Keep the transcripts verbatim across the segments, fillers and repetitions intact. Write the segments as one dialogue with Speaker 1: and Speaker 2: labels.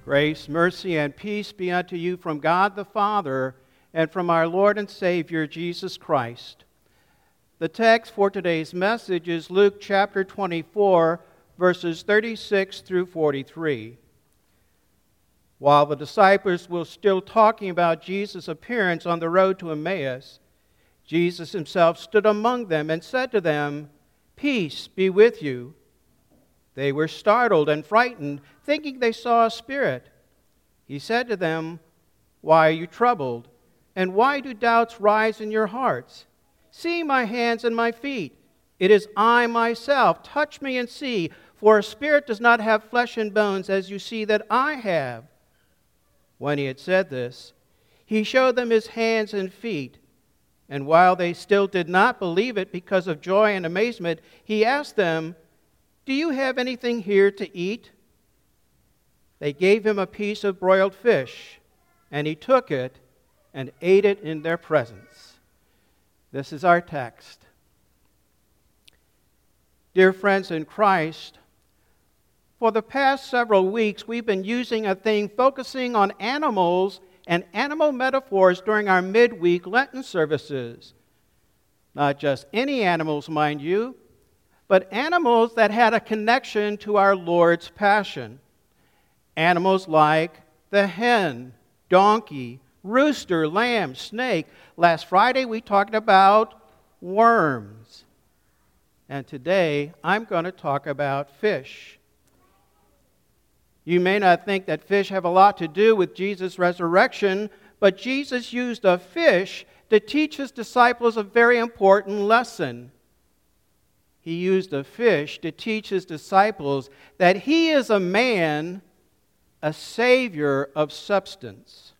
Speaker 1: Grace, mercy, and peace be unto you from God the Father and from our Lord and Savior, Jesus Christ. The text for today's message is Luke chapter twenty-four, verses thirty-six through forty-three. While the disciples were still talking about Jesus' appearance on the road to Emmaus, Jesus himself stood among them and said to them, "Peace be with you." They were startled and frightened, thinking they saw a spirit. He said to them, "Why are you troubled? And why do doubts rise in your hearts? See my hands and my feet. It is I myself. Touch me and see, for a spirit does not have flesh and bones as you see that I have." When he had said this, he showed them his hands and feet. And while they still did not believe it because of joy and amazement, he asked them, "Do you have anything here to eat?" They gave him a piece of broiled fish, and he took it and ate it in their presence. This is our text. Dear friends in Christ, for the past several weeks, we've been using a theme focusing on animals and animal metaphors during our midweek Lenten services. Not just any animals, mind you, but animals that had a connection to our Lord's passion. Animals like the hen, donkey, rooster, lamb, snake. Last Friday we talked about worms. And today I'm going to talk about fish. You may not think that fish have a lot to do with Jesus' resurrection, but Jesus used a fish to teach his disciples a very important lesson. He used a fish to teach his disciples that he is a man, a savior of substance.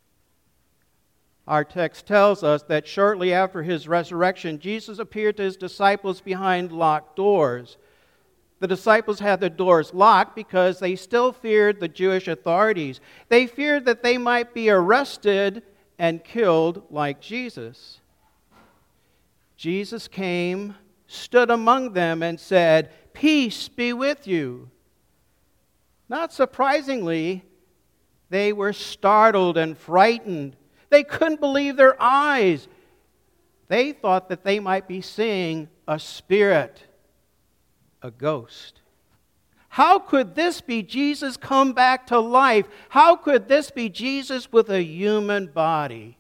Speaker 1: Our text tells us that shortly after his resurrection, Jesus appeared to his disciples behind locked doors. The disciples had the doors locked because they still feared the Jewish authorities. They feared that they might be arrested and killed like Jesus. Jesus came, stood among them, and said, "Peace be with you." Not surprisingly, they were startled and frightened. They couldn't believe their eyes. They thought that they might be seeing a spirit, a ghost. How could this be Jesus come back to life? How could this be Jesus with a human body?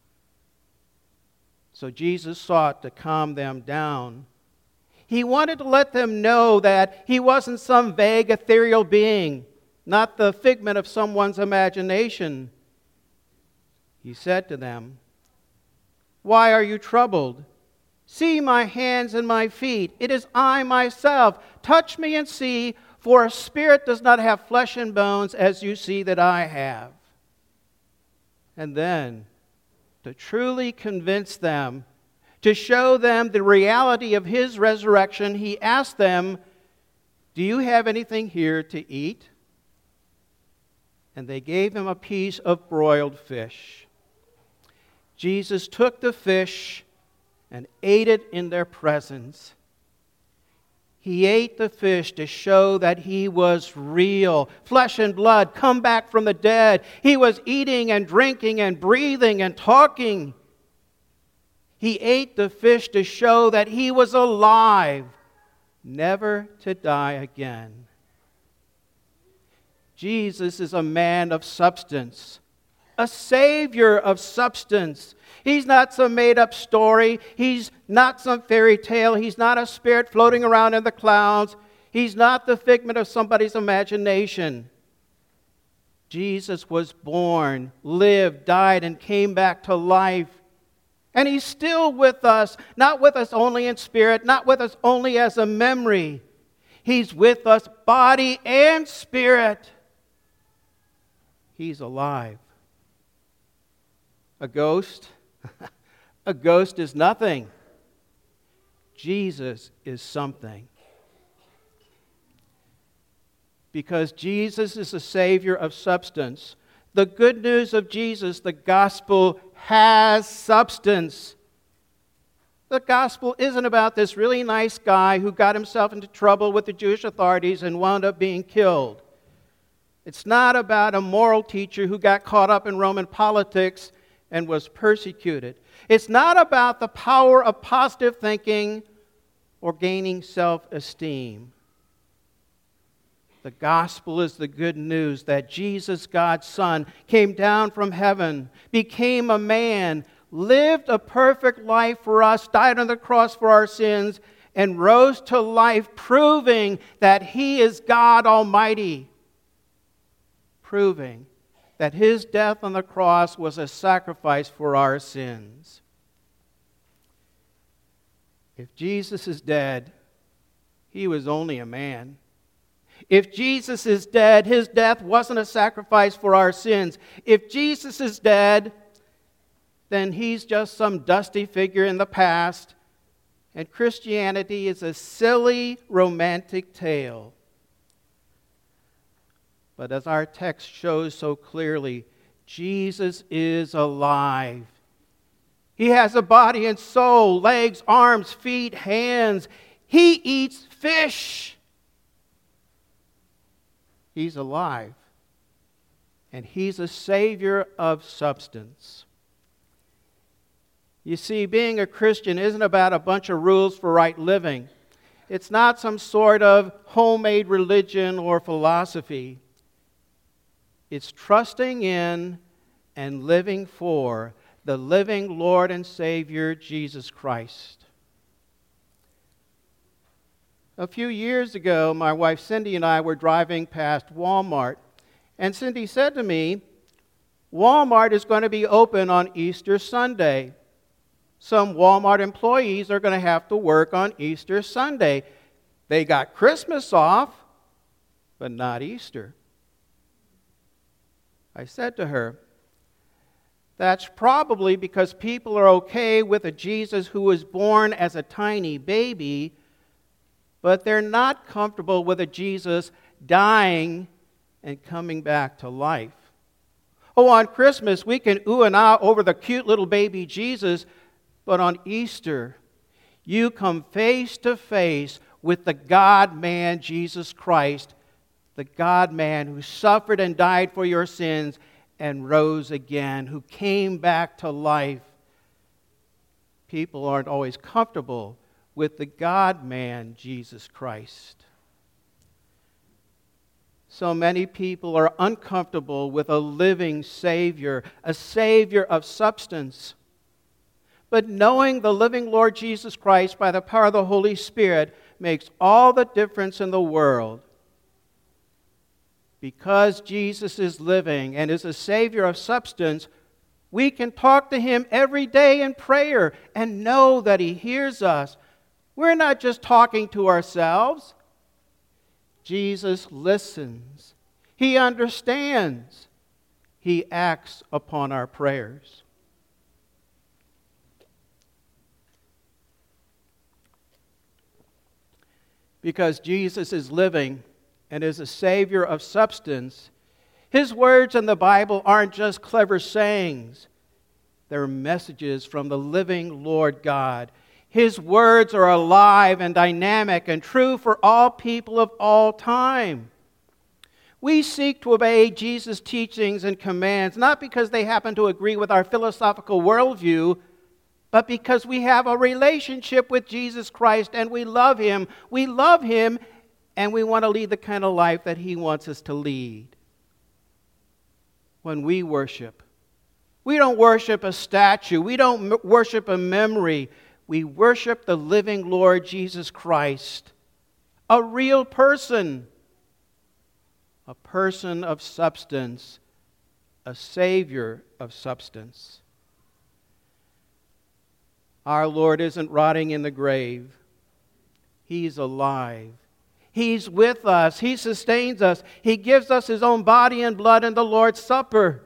Speaker 1: So Jesus sought to calm them down. He wanted to let them know that he wasn't some vague ethereal being, not the figment of someone's imagination. He said to them, "Why are you troubled? See my hands and my feet. It is I myself. Touch me and see, for a spirit does not have flesh and bones as you see that I have." And then, to truly convince them, to show them the reality of his resurrection, he asked them, "Do you have anything here to eat?" And they gave him a piece of broiled fish. Jesus took the fish and ate it in their presence. He ate the fish to show that he was real, flesh and blood, come back from the dead. He was eating and drinking and breathing and talking. He ate the fish to show that he was alive, never to die again. Jesus is a man of substance, a savior of substance. He's not some made-up story. He's not some fairy tale. He's not a spirit floating around in the clouds. He's not the figment of somebody's imagination. Jesus was born, lived, died, and came back to life. And he's still with us, not with us only in spirit, not with us only as a memory. He's with us body and spirit. He's alive. A ghost? A ghost is nothing. Jesus is something. Because Jesus is the Savior of substance. The good news of Jesus, the gospel, has substance. The gospel isn't about this really nice guy who got himself into trouble with the Jewish authorities and wound up being killed. It's not about a moral teacher who got caught up in Roman politics and was persecuted. It's not about the power of positive thinking or gaining self-esteem. The gospel is the good news that Jesus, God's Son, came down from heaven, became a man, lived a perfect life for us, died on the cross for our sins, and rose to life, proving that He is God Almighty. Proving that His death on the cross was a sacrifice for our sins. If Jesus is dead, He was only a man. If Jesus is dead, His death wasn't a sacrifice for our sins. If Jesus is dead, then He's just some dusty figure in the past, and Christianity is a silly, romantic tale. But as our text shows so clearly, Jesus is alive. He has a body and soul, legs, arms, feet, hands. He eats fish. He's alive. And He's a Savior of substance. You see, being a Christian isn't about a bunch of rules for right living. It's not some sort of homemade religion or philosophy. It's trusting in and living for the living Lord and Savior, Jesus Christ. A few years ago, my wife Cindy and I were driving past Walmart, and Cindy said to me, Walmart is going to be open on Easter Sunday. Some Walmart employees are going to have to work on Easter Sunday. They got Christmas off, but not Easter. I said to her, that's probably because people are okay with a Jesus who was born as a tiny baby, but they're not comfortable with a Jesus dying and coming back to life. Oh, on Christmas, we can ooh and ah over the cute little baby Jesus, but on Easter, you come face to face with the God-man, Jesus Christ, the God-man who suffered and died for your sins and rose again, who came back to life. People aren't always comfortable with the God-man, Jesus Christ. So many people are uncomfortable with a living Savior, a Savior of substance. But knowing the living Lord Jesus Christ by the power of the Holy Spirit makes all the difference in the world. Because Jesus is living and is a Savior of substance, we can talk to Him every day in prayer and know that He hears us. We're not just talking to ourselves. Jesus listens. He understands. He acts upon our prayers. Because Jesus is living and is a Savior of substance, His words in the Bible aren't just clever sayings. They're messages from the living Lord God. His words are alive and dynamic and true for all people of all time. We seek to obey Jesus' teachings and commands, not because they happen to agree with our philosophical worldview, but because we have a relationship with Jesus Christ and we love Him. We love Him and we want to lead the kind of life that He wants us to lead. When we worship, we don't worship a statue. We don't m- worship a memory. We worship the living Lord Jesus Christ, a real person, a person of substance, a Savior of substance. Our Lord isn't rotting in the grave. He's alive. He's with us. He sustains us. He gives us His own body and blood in the Lord's Supper.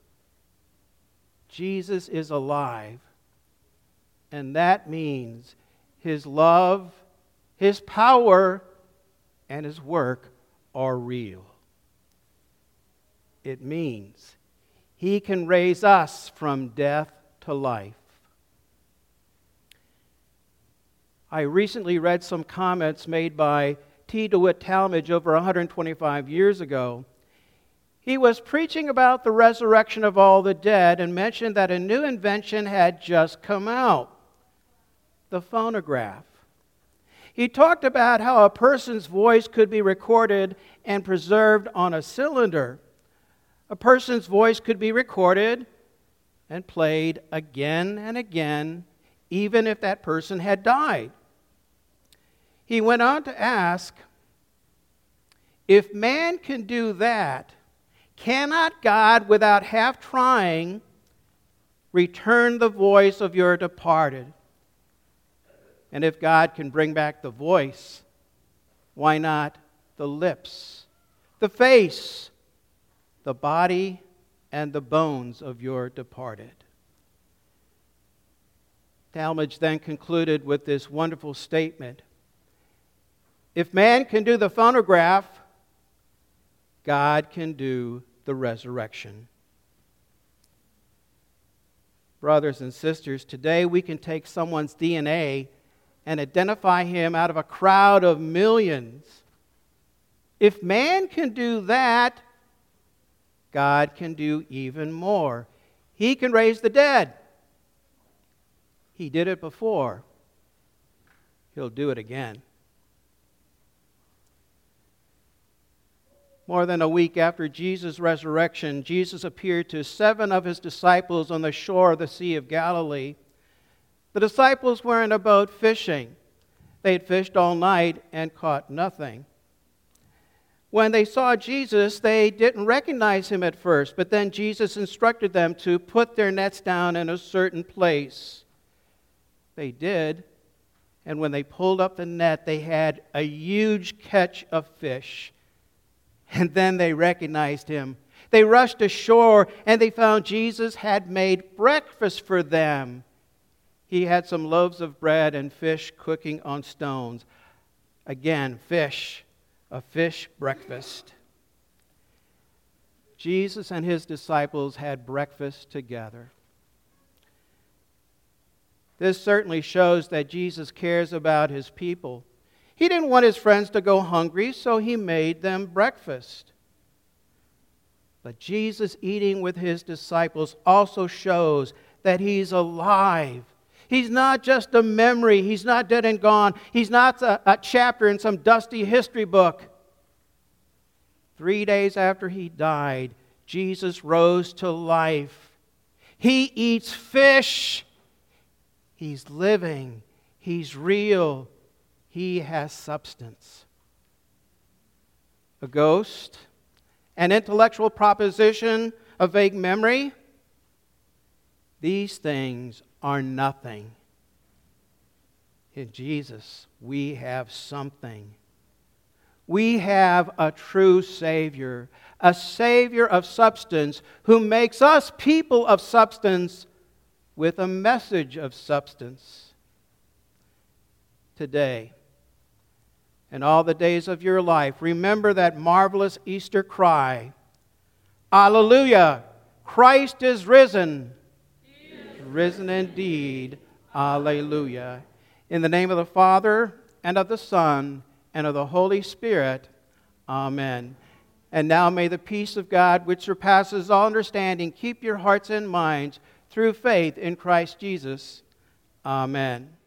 Speaker 1: Jesus is alive. And that means His love, His power, and His work are real. It means He can raise us from death to life. I recently read some comments made by T. DeWitt Talmage over one hundred twenty-five years ago. He was preaching about the resurrection of all the dead and mentioned that a new invention had just come out, the phonograph. He talked about how a person's voice could be recorded and preserved on a cylinder. A person's voice could be recorded and played again and again, even if that person had died. He went on to ask, if man can do that, cannot God, without half trying, return the voice of your departed? And if God can bring back the voice, why not the lips, the face, the body, and the bones of your departed? Talmage then concluded with this wonderful statement. If man can do the phonograph, God can do the resurrection. Brothers and sisters, today we can take someone's D N A and identify him out of a crowd of millions. If man can do that, God can do even more. He can raise the dead. He did it before. He'll do it again. More than a week after Jesus' resurrection, Jesus appeared to seven of his disciples on the shore of the Sea of Galilee. The disciples were in a boat fishing. They had fished all night and caught nothing. When they saw Jesus, they didn't recognize him at first, but then Jesus instructed them to put their nets down in a certain place. They did, and when they pulled up the net, they had a huge catch of fish. And then they recognized him. They rushed ashore, and they found Jesus had made breakfast for them. He had some loaves of bread and fish cooking on stones. Again, fish, a fish breakfast. Jesus and his disciples had breakfast together. This certainly shows that Jesus cares about his people. He didn't want his friends to go hungry, so he made them breakfast. But Jesus eating with his disciples also shows that he's alive. He's not just a memory. He's not dead and gone. He's not a, a chapter in some dusty history book. Three days after he died, Jesus rose to life. He eats fish. He's living. He's real. He has substance. A ghost, an intellectual proposition, a vague memory. These things are nothing. In Jesus, we have something. We have a true Savior, a Savior of substance who makes us people of substance with a message of substance. Today, and all the days of your life, remember that marvelous Easter cry. Alleluia! Christ is risen. He is risen indeed. Alleluia. In the name of the Father, and of the Son, and of the Holy Spirit. Amen. And now may the peace of God, which surpasses all understanding, keep your hearts and minds through faith in Christ Jesus. Amen.